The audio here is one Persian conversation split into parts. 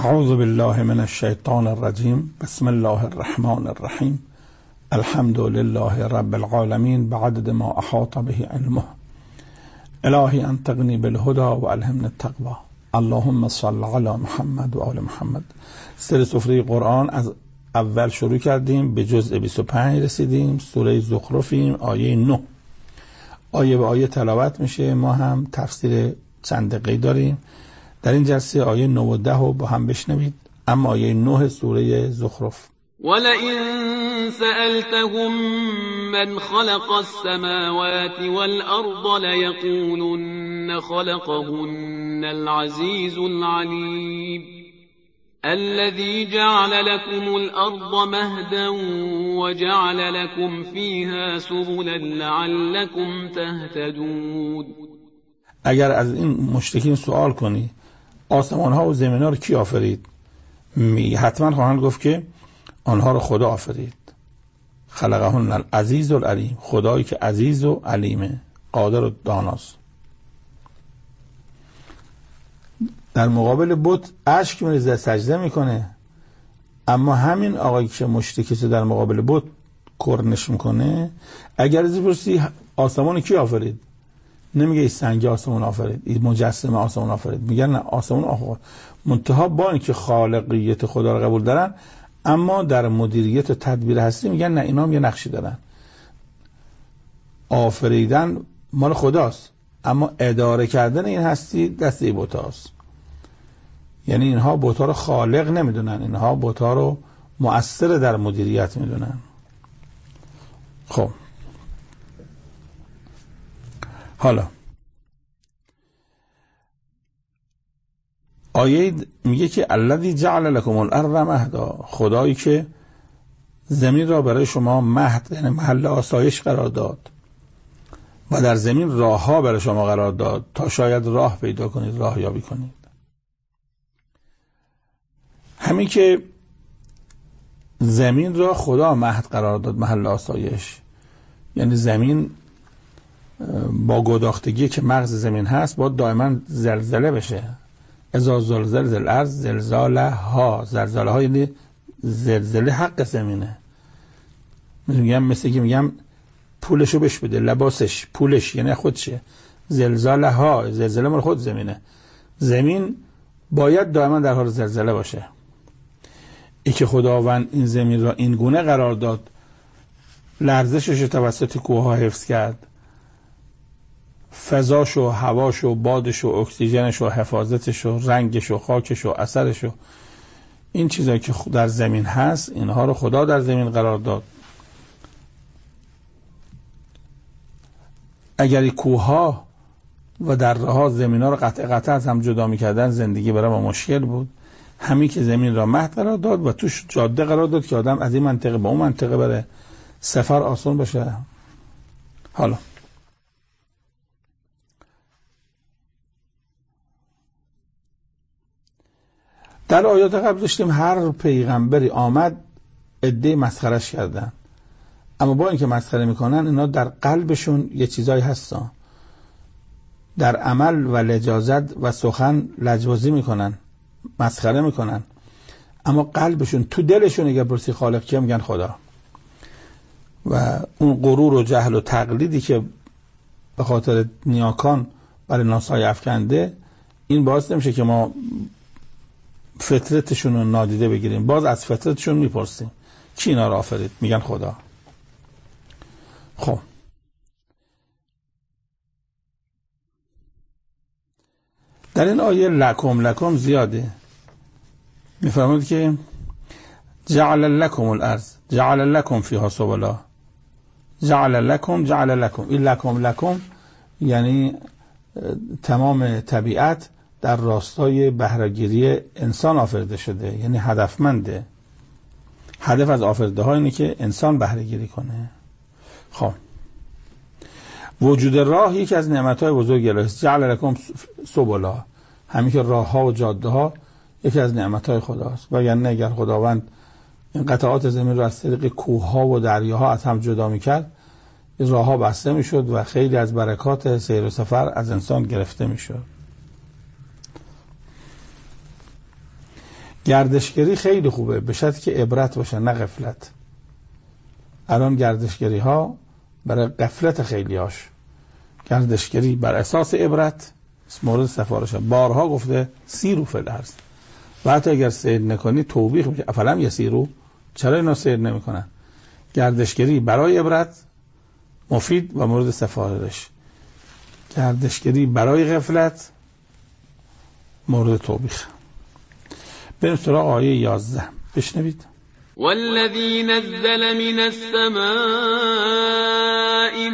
اعوذ بالله من الشیطان الرجیم. بسم الله الرحمن الرحیم. الحمد لله رب العالمین بعدد ما احاط به علمه. الهی انطقنی بالهدى و الهمنی التقوى. اللهم صل علی محمد و آل محمد. سر سفره قرآن از اول شروع کردیم، به جزء 25 رسیدیم. سوره زخرفیم، آیه 9. آیه به آیه تلاوت میشه. ما هم تفسیر چند دقیقه داریم. در این جلسه آیه 9 و 10 رو با هم بشنوید. اما آیه 9 سوره زخرف: ولئن سألتهم من خلق السماوات والأرض ليقولن خلقهن العزيز العليم الذي جعل لكم الأرض مهدا وجعل لكم فيها سبلا لعلكم تهتدون. اگر از این مشرکین سوال کنی آسمان ها و زمین ها رو کی آفرید، حتما خواهند گفت که آنها رو خدا آفرید. خلقهن العزیز العلیم، خدایی که عزیز و علیمه، قادر و داناست. در مقابل بت اشک میریزه، سجده میکنه. اما همین آقایی که مشرکی در مقابل بت کرنش میکنه، اگر از پرسی آسمان کی آفرید، نمیگه این سنگ آسمان آفرید، این مجسمه آسمان آفرید. میگن نه، آسمان آفرید. منتها با اینکه خالقیت خدا رو قبول دارن، اما در مدیریت و تدبیر هستی میگن نه، اینا هم یه نقشی دارن. آفریدن مال خداست، اما اداره کردن این هستی دست ای بتاست. یعنی اینها بتا رو خالق نمیدونن، اینها بتا رو مؤثر در مدیریت میدونن. خب حالا آیه میگه که الذی جعل لكم الارض مهدا، خدایی که زمین را برای شما مهد، یعنی محل آسایش قرار داد، و در زمین راه ها برای شما قرار داد تا شاید راه پیدا کنید، راه یابی کنید. همین که زمین را خدا مهد قرار داد، محل آسایش، یعنی زمین با گداختگی که مغز زمین هست باید دائما زلزله بشه. اذا زلزلت الارض زلزالها، زلزله ها یعنی زلزله حق زمینه. میگم مثل که میگم پولشو بهش بده، لباسش، پولش یعنی خودشه. زلزالها، زلزله مال خود زمینه. زمین باید دائما در حال زلزله باشه. ای که خداوند این زمین را این گونه قرار داد، لرزشش توسط کوه‌ها حفظ کرد، فضاش و هواش و بادش و اکسیژنش و حفاظتش و رنگش و خاکش و اثرش و این چیزایی که در زمین هست، اینها رو خدا در زمین قرار داد. اگر کوه‌ها و دره‌ها زمین‌ها رو قطع از هم جدا می‌کردن، زندگی برای ما مشکل بود. همین که زمین را مهد قرار داد و توش جاده قرار داد که آدم از این منطقه به اون منطقه بره، سفر آسان باشه. حالا در آیات قبل داشتیم هر پیغمبری آمد عده مسخرش کردن، اما با اینکه مسخره میکنن، اینا در قلبشون یه چیزایی هستن. در عمل و لجاجت و سخن لجبازی میکنن، مسخره میکنن، اما قلبشون، تو دلشون اگر پرسی خالق کیه، میگن خدا. و اون غرور و جهل و تقلیدی که به خاطر نیاکان برای ناسای افکنده، این باعث نمیشه که ما فطرتشون رو نادیده بگیریم. باز از فطرتشون میپرسیم کی اینا رو آفرید، میگن خدا. خب در این آیه لکم زیاده. میفرماید که جعل لکم الارض جعل لکم فیها سبلا، جعل لکم. این لکم یعنی تمام طبیعت در راستای بهره‌گیری انسان آفریده شده، یعنی هدفمنده. هدف از آفریده ها اینه که انسان بهره‌گیری کنه. خب وجود راه یکی از نعمت‌های بزرگ الهی. جعل لکم سبلا، همین که راه ها و جاده ها یکی از نعمت‌های خداست. وگرنه اگر خداوند این قطعات زمین رو از طریق کوه‌ها و دریاها از هم جدا می‌کرد، راه‌ها بسته می‌شد و خیلی از برکات سیر و سفر از انسان گرفته می‌شد. گردشگری خیلی خوبه به شرطی که عبرت باشه نه غفلت. الان گردشگری ها برای غفلت خیلیاش، گردشگری بر اساس عبرت مورد سفارشه. بارها گفته سیرو فی الارض، و حتی اگر سیر نکنی توبیخ میشه، افلم یسیرو، چرا اینا سیر نمیکنن؟ گردشگری برای عبرت مفید و مورد سفارش، گردشگری برای غفلت مورد توبیخ. بریم سراغ آیه 11 بشنوید. والذی نزل من السماء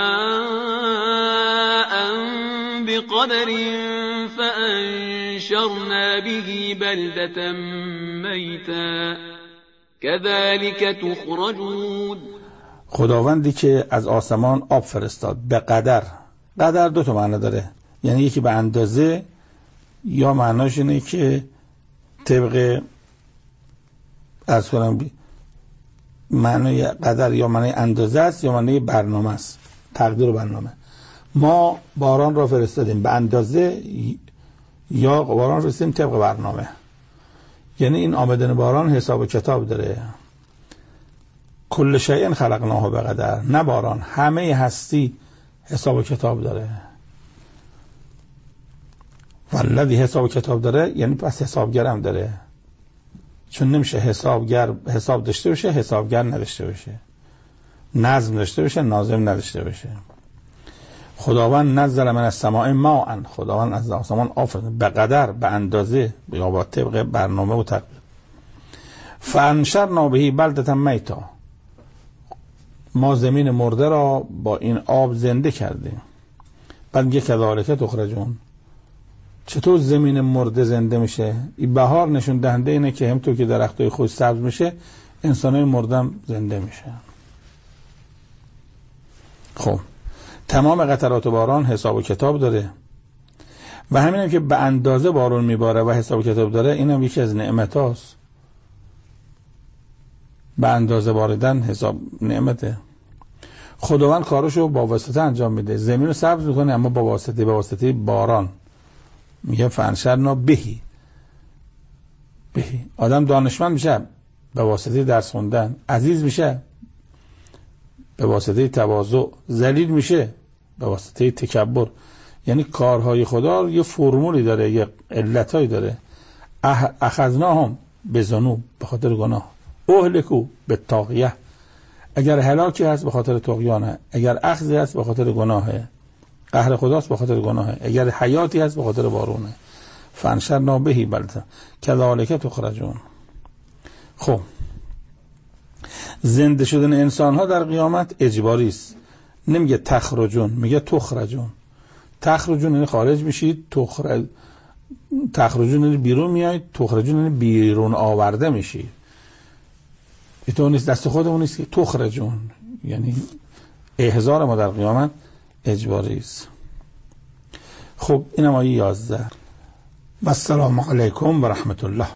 ماء بقدر فانشرنا به بلدة میتا كذلك تخرجون. خداوندی که از آسمان آب فرستاد به قدر. قدر دو تا معنی داره، یعنی یکی به اندازه، یا معناش اینه که طبق از کنم معنی قدر یا معنی اندازه است یا معنی برنامه است، تقدیر و برنامه. ما باران را فرستادیم به اندازه یا باران فرستادیم طبق برنامه، یعنی این آمدن باران حساب و کتاب داره. کل شیء خلقناه بقدر، نه باران، همه هستی حساب و کتاب داره. والذی حساب و کتاب داره یعنی پس حسابگر هم داره، چون نمیشه حسابگر حساب داشته باشه حسابگر نداشته باشه، نظم داشته باشه ناظم نداشته باشه. خداوند نزل من السماء ماء، خداوند از آسمان آفرید به قدر، به اندازه یا با طبق برنامه و تقدیر. فانشرنا به بلدة میتا، ما زمین مرده را با این آب زنده کردیم. بعد میگه کذالک تخرجون، چطور زمین مرده زنده میشه؟ این بهار نشون دهنده اینه که همونطور که درختای خوش سبز میشه انسانای مردم زنده میشن. خب تمام قطرات باران حساب و کتاب داره و همین هم که به اندازه بارون میباره و حساب و کتاب داره، اینم یکی از نعمت هاست. به اندازه باردن حساب نعمته. خداوند کارشو با واسطه انجام میده، زمین رو سبز میکنه اما با واسطه باران. میگه فانشرنا بهی. آدم دانشمند میشه به واسطه درس خوندن، عزیز میشه به واسطه تواضع، ذلیل میشه به واسطه تکبر. یعنی کارهای خدا یه فرمولی داره، یه علتایی داره. اخذناهم بذنوب، به خاطر گناه. اهلکوا بالطاغیه، اگر هلاکی هست به خاطر طغیانه، اگر اخذی هست به خاطر گناهه، قهر خداست به خاطر گناهه، اگر حیاتی هست به خاطر بارونه. فانشرنا به بلدة کذالک تخرجون. خب زنده شدن انسان ها در قیامت اجباری است، نمیگه تخرجون، میگه تخرجون. تخرجون یعنی خارج میشید، تخرجون یعنی بیرون میایید، تخرجون یعنی بیرون آورده میشید. اینطور نیست، دست خودمون نیست که تخرجون، یعنی احضار ما در قیامت اجباری است. خب اینم آیه 11. و السلام علیکم و رحمت الله.